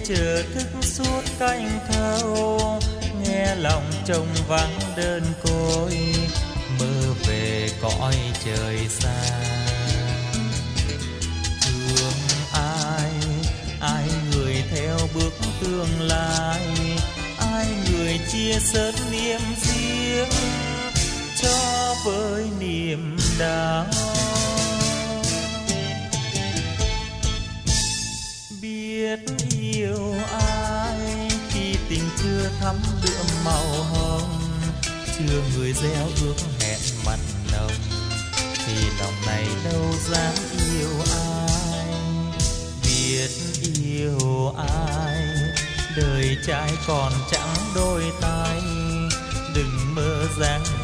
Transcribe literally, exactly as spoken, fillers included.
chờ thức suốt canh thâu, nghe lòng trông vắng đơn côi, mơ về cõi trời xa. Thương ai, ai người theo bước tương lai, ai người chia sớt niềm riêng cho với niềm đau. Biết yêu ai khi tình chưa thắm đượm màu hồng, chưa người gieo ước hẹn mặn nồng, thì lòng này đâu dám yêu ai. Biết yêu ai, đời trai còn chẳng đôi tay, đừng mơ dáng